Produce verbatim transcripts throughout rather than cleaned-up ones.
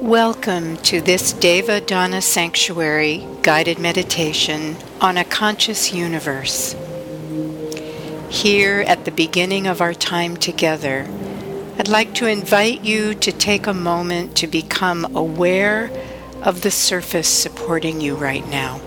Welcome to this Devadana Sanctuary guided meditation on a conscious universe. Here at the beginning of our time together, I'd like to invite you to take a moment to become aware of the surface supporting you right now.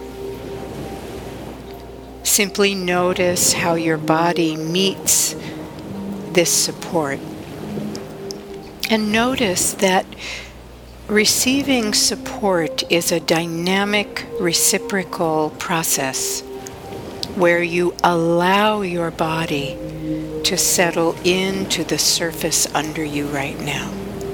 Simply notice how your body meets this support. And notice that receiving support is a dynamic, reciprocal process where you allow your body to settle into the surface under you right now.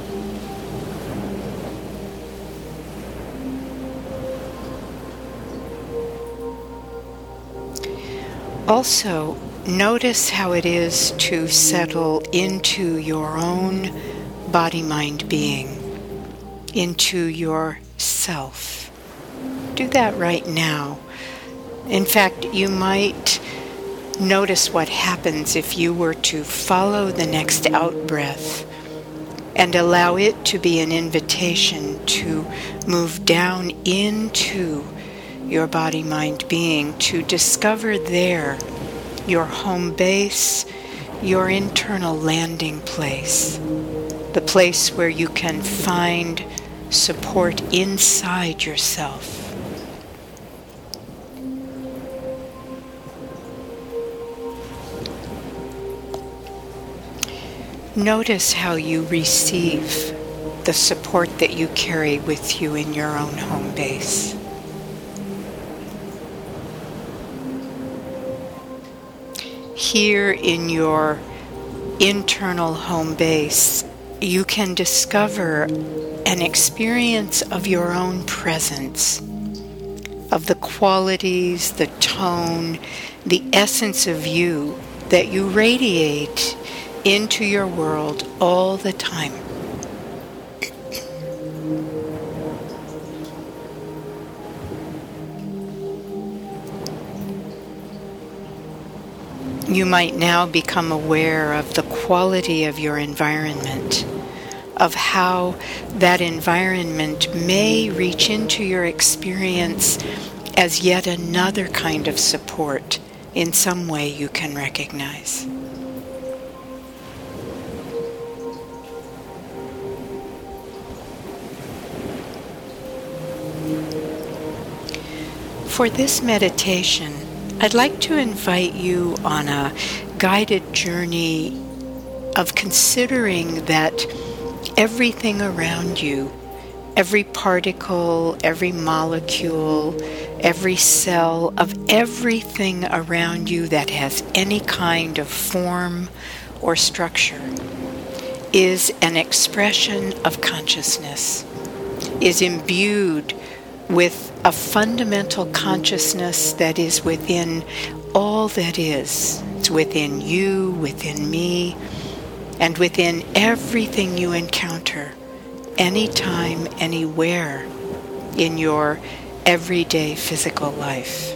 Also, notice how it is to settle into your own body-mind being, into your self. Do that right now. In fact, you might notice what happens if you were to follow the next out-breath and allow it to be an invitation to move down into your body-mind being, to discover there your home base, your internal landing place, the place where you can find support inside yourself. Notice how you receive the support that you carry with you in your own home base. Here in your internal home base, you can discover an experience of your own presence, of the qualities, the tone, the essence of you that you radiate into your world all the time. You might now become aware of the quality of your environment, of how that environment may reach into your experience as yet another kind of support in some way you can recognize. For this meditation, I'd like to invite you on a guided journey of considering that everything around you, every particle, every molecule, every cell of everything around you that has any kind of form or structure is an expression of consciousness, is imbued with a fundamental consciousness that is within all that is. It's within you, within me, and within everything you encounter, anytime, anywhere in your everyday physical life.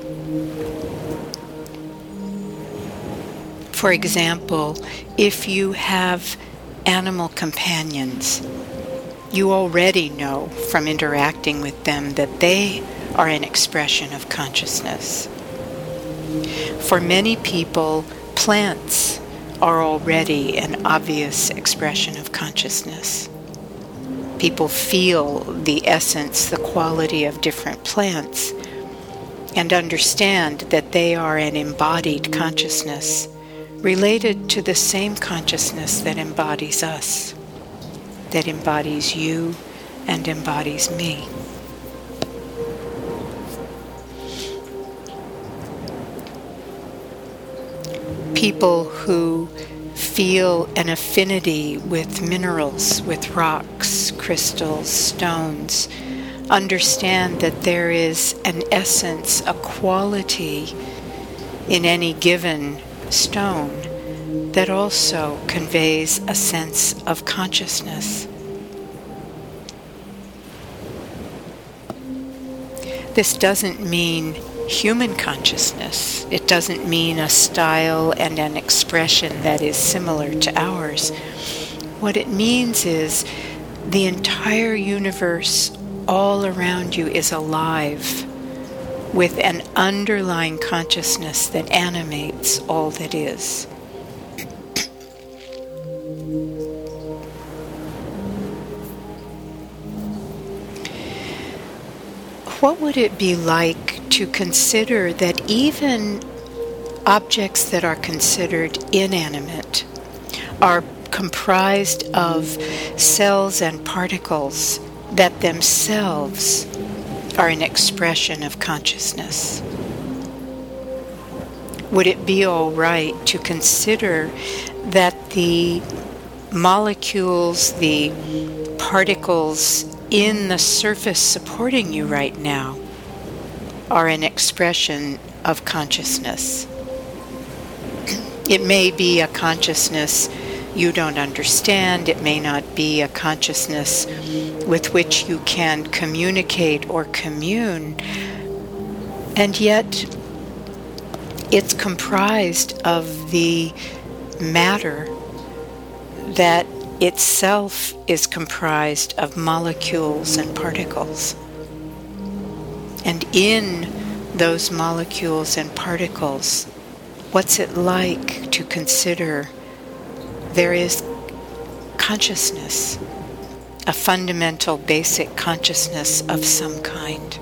For example, if you have animal companions, you already know from interacting with them that they are an expression of consciousness. For many people, plants are already an obvious expression of consciousness. People feel the essence, the quality of different plants, and understand that they are an embodied consciousness related to the same consciousness that embodies us, that embodies you and embodies me. People who feel an affinity with minerals, with rocks, crystals, stones, understand that there is an essence, a quality in any given stone that also conveys a sense of consciousness. This doesn't mean human consciousness. It doesn't mean a style and an expression that is similar to ours. What it means is the entire universe all around you is alive with an underlying consciousness that animates all that is. What would it be like to consider that even objects that are considered inanimate are comprised of cells and particles that themselves are an expression of consciousness? Would it be all right to consider that the molecules, the particles in the surface supporting you right now are an expression of consciousness? It may be a consciousness you don't understand. It may not be a consciousness with which you can communicate or commune. And yet, it's comprised of the matter that itself is comprised of molecules and particles. And in those molecules and particles, what's it like to consider there is consciousness, a fundamental basic consciousness of some kind?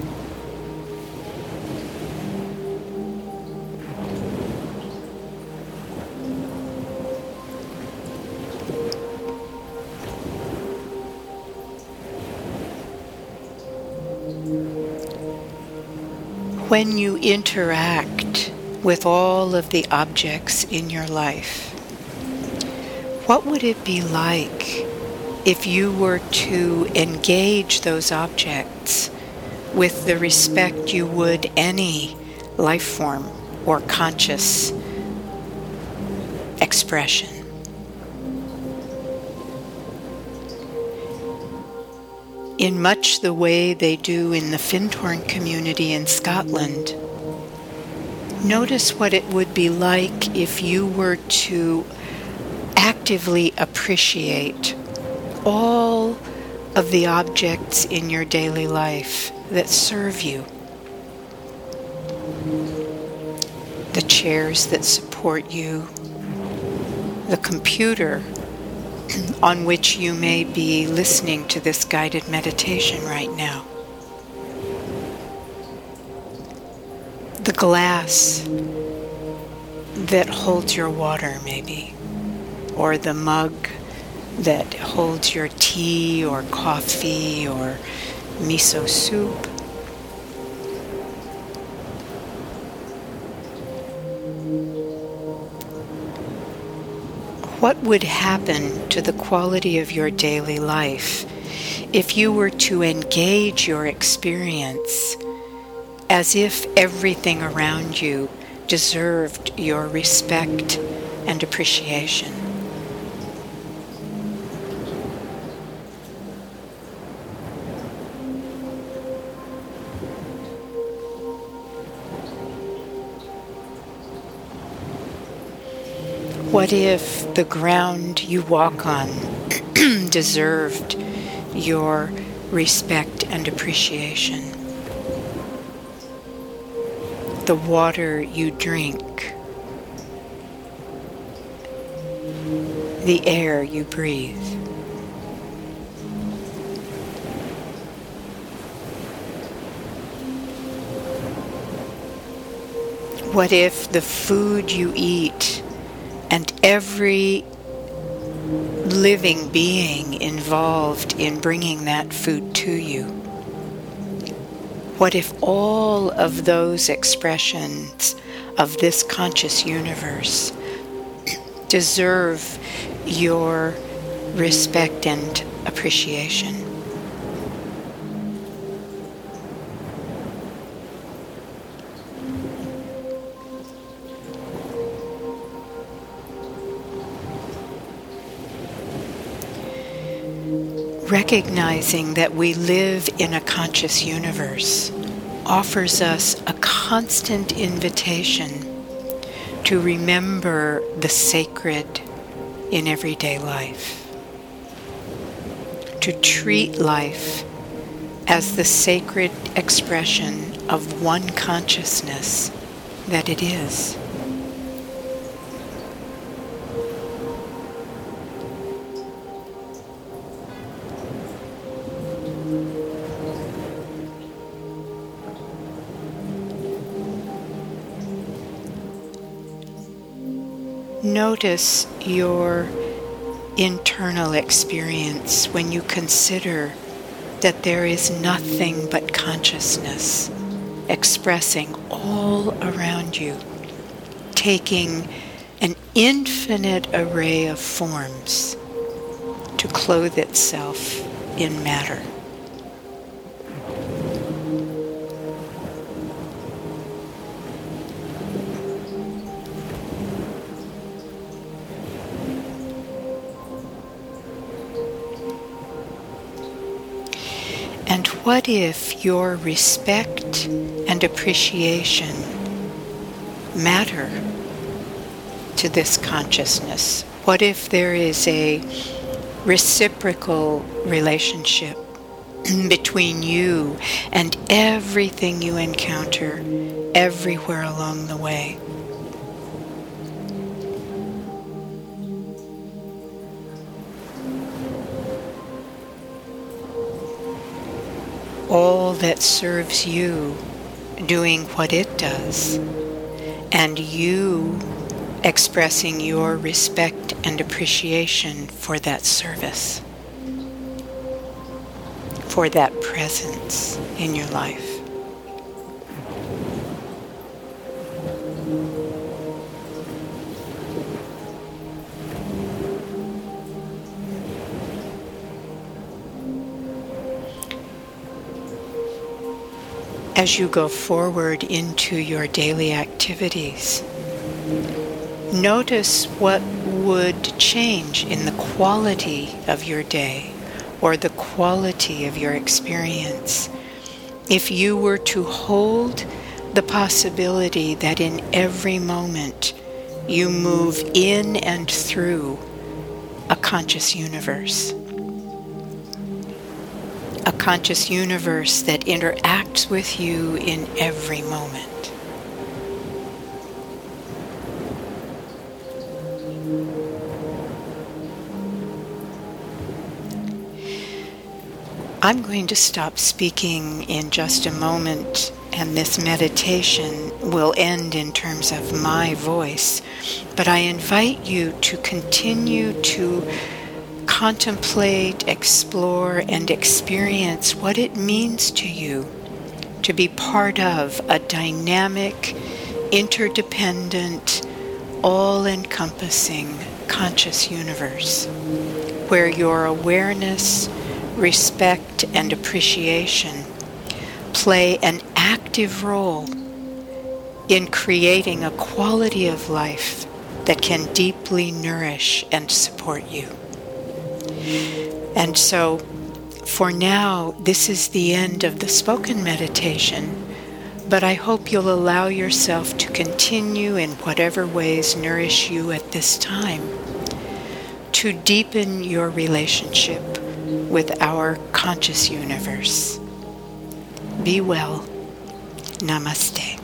When you interact with all of the objects in your life, what would it be like if you were to engage those objects with the respect you would any life form or conscious expression? In much the way they do in the Findhorn community in Scotland, notice what it would be like if you were to actively appreciate all of the objects in your daily life that serve you. The chairs that support you, the computer on which you may be listening to this guided meditation right now, the glass that holds your water maybe, or the mug that holds your tea or coffee or miso soup. What would happen to the quality of your daily life if you were to engage your experience as if everything around you deserved your respect and appreciation? What if the ground you walk on deserved your respect and appreciation? The water you drink, the air you breathe. What if the food you eat and every living being involved in bringing that food to you? What if all of those expressions of this conscious universe deserve your respect and appreciation? Recognizing that we live in a conscious universe offers us a constant invitation to remember the sacred in everyday life, to treat life as the sacred expression of one consciousness that it is. Notice your internal experience when you consider that there is nothing but consciousness expressing all around you, taking an infinite array of forms to clothe itself in matter. And what if your respect and appreciation matter to this consciousness? What if there is a reciprocal relationship between you and everything you encounter everywhere along the way? All that serves you doing what it does, and you expressing your respect and appreciation for that service, for that presence in your life. As you go forward into your daily activities, notice what would change in the quality of your day or the quality of your experience if you were to hold the possibility that in every moment you move in and through a conscious universe. A conscious universe that interacts with you in every moment. I'm going to stop speaking in just a moment, and this meditation will end in terms of my voice, but I invite you to continue to contemplate, explore, and experience what it means to you to be part of a dynamic, interdependent, all-encompassing conscious universe where your awareness, respect, and appreciation play an active role in creating a quality of life that can deeply nourish and support you. And so, for now, this is the end of the spoken meditation, but I hope you'll allow yourself to continue in whatever ways nourish you at this time to deepen your relationship with our conscious universe. Be well. Namaste.